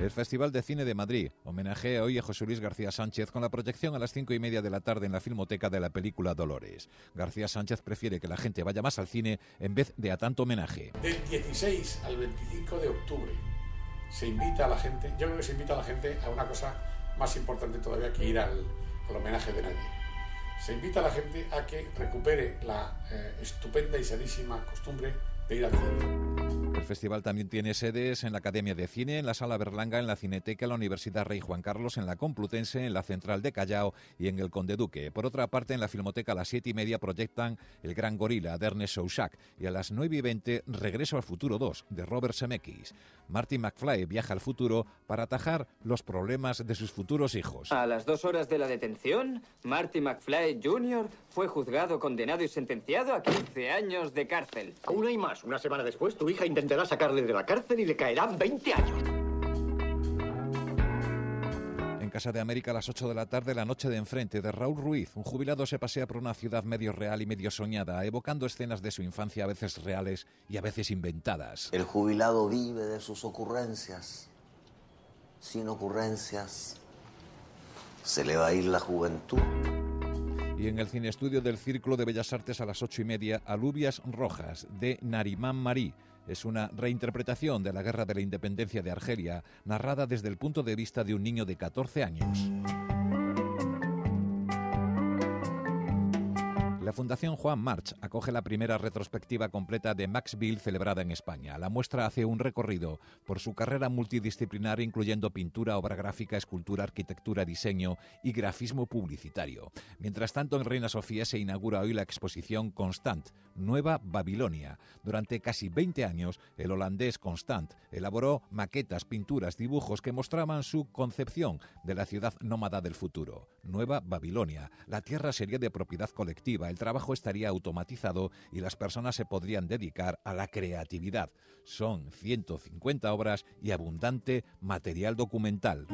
El Festival de Cine de Madrid homenajea hoy a José Luis García Sánchez con la proyección a las 5:30 de la tarde en la Filmoteca de la película Dolores. García Sánchez prefiere que la gente vaya más al cine en vez de a tanto homenaje. Del 16 al 25 de octubre se invita a la gente, yo creo que se invita a la gente a una cosa más importante todavía que ir al homenaje de nadie. Se invita a la gente a que recupere la estupenda y sanísima costumbre de ir al cine. El festival también tiene sedes en la Academia de Cine, en la Sala Berlanga, en la Cineteca, en la Universidad Rey Juan Carlos, en la Complutense, en la Central de Callao y en el Conde Duque. Por otra parte, en la Filmoteca a las 7:30 proyectan El Gran Gorila de Ernest Souchak y a las 9:20 Regreso al Futuro 2 de Robert Zemeckis. Marty McFly viaja al futuro para atajar los problemas de sus futuros hijos. A las 2 horas de la detención, Marty McFly Jr. fue juzgado, condenado y sentenciado a 15 años de cárcel. Aún hay más. Una semana después, tu hija intentará sacarle de la cárcel y le caerán 20 años. En Casa de América a las 8 de la tarde, La noche de enfrente de Raúl Ruiz. Un jubilado se pasea por una ciudad medio real y medio soñada, evocando escenas de su infancia a veces reales y a veces inventadas. El jubilado vive de sus ocurrencias. Sin ocurrencias se le va a ir la juventud. Y en el Cine Estudio del Círculo de Bellas Artes a las 8:30, Alubias Rojas de Narimán Marí. Es una reinterpretación de la Guerra de la Independencia de Argelia, narrada desde el punto de vista de un niño de 14 años. La Fundación Juan March acoge la primera retrospectiva completa de Max Bill celebrada en España. La muestra hace un recorrido por su carrera multidisciplinar, incluyendo pintura, obra gráfica, escultura, arquitectura, diseño y grafismo publicitario. Mientras tanto, en Reina Sofía se inaugura hoy la exposición Constant, Nueva Babilonia. Durante casi 20 años, el holandés Constant elaboró maquetas, pinturas, dibujos que mostraban su concepción de la ciudad nómada del futuro. Nueva Babilonia. La tierra sería de propiedad colectiva, el trabajo estaría automatizado y las personas se podrían dedicar a la creatividad. Son 150 obras y abundante material documental.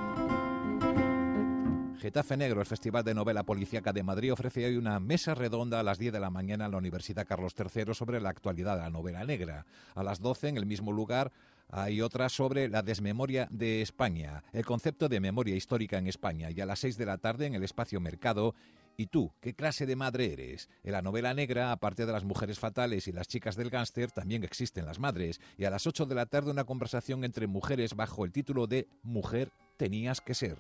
Getafe Negro, el Festival de Novela Policíaca de Madrid, ofrece hoy una mesa redonda a las 10 de la mañana en la Universidad Carlos III sobre la actualidad de la novela negra. A las 12, en el mismo lugar, hay otra sobre la desmemoria de España, el concepto de memoria histórica en España. Y a las 6 de la tarde, en el Espacio Mercado, ¿y tú, qué clase de madre eres? En la novela negra, aparte de las mujeres fatales y las chicas del gángster, también existen las madres. Y a las 8 de la tarde, una conversación entre mujeres bajo el título de Mujer tenías que ser.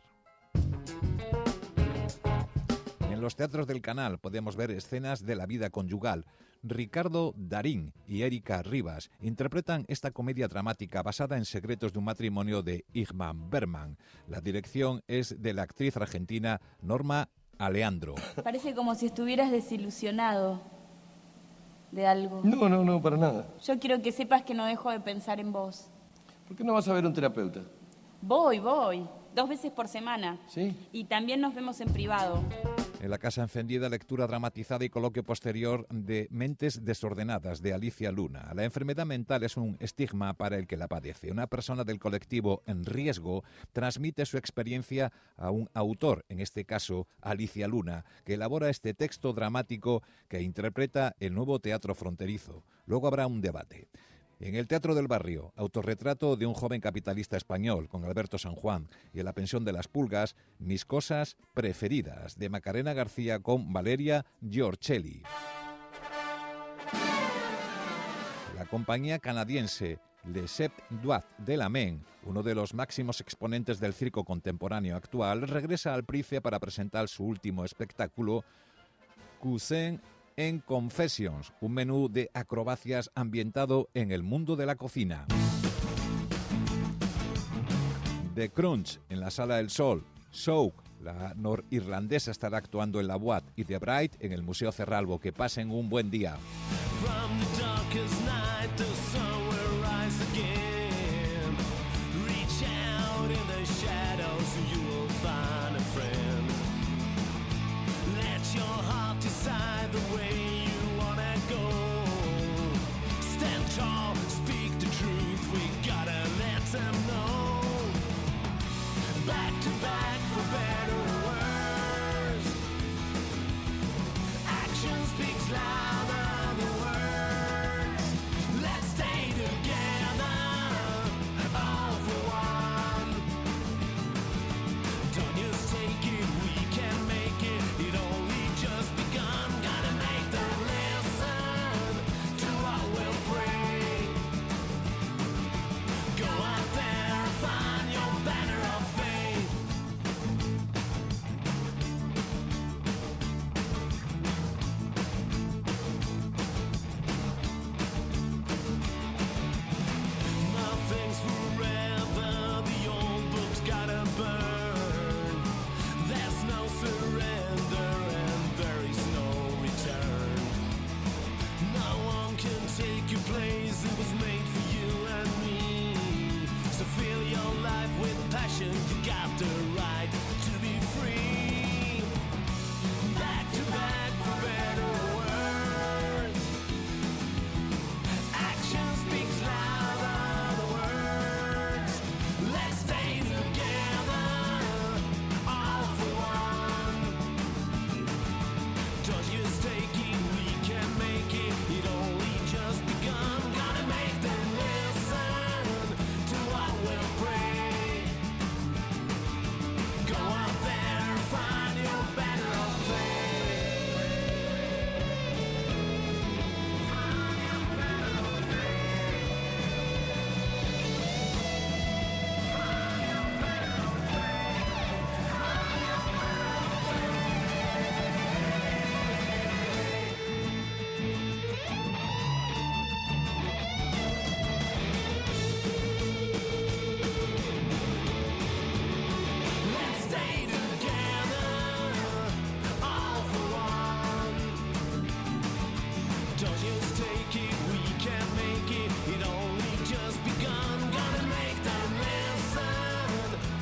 En los teatros del Canal podemos ver escenas de la vida conyugal. Ricardo Darín y Erika Rivas interpretan esta comedia dramática basada en secretos de un matrimonio de Ingmar Bergman. La dirección es de la actriz argentina Norma Aleandro. Parece como si estuvieras desilusionado de algo. No, para nada. Yo quiero que sepas que no dejo de pensar en vos. ¿Por qué no vas a ver un terapeuta? Voy. 2 veces por semana. ¿Sí? Y también nos vemos en privado. En La Casa Encendida, lectura dramatizada y coloquio posterior de Mentes desordenadas, de Alicia Luna. La enfermedad mental es un estigma para el que la padece. Una persona del colectivo en riesgo transmite su experiencia a un autor, en este caso Alicia Luna, que elabora este texto dramático que interpreta el nuevo teatro fronterizo. Luego habrá un debate. En el Teatro del Barrio, autorretrato de un joven capitalista español con Alberto San Juan, y en La pensión de las pulgas, Mis cosas preferidas, de Macarena García con Valeria Giorcelli. La compañía canadiense Le Sept Doigts de la Main, uno de los máximos exponentes del circo contemporáneo actual, regresa al Price para presentar su último espectáculo, Cousin en Confessions, un menú de acrobacias ambientado en el mundo de la cocina. The Crunch en la Sala del Sol, Souk, la norirlandesa, estará actuando en la Boat, y The Bright en el Museo Cerralbo. Que pasen un buen día. Speaks louder than words.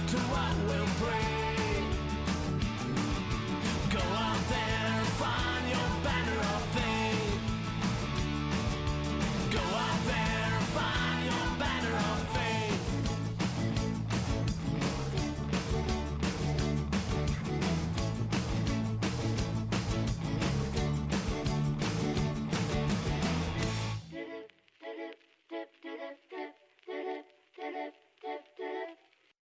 to what will bring.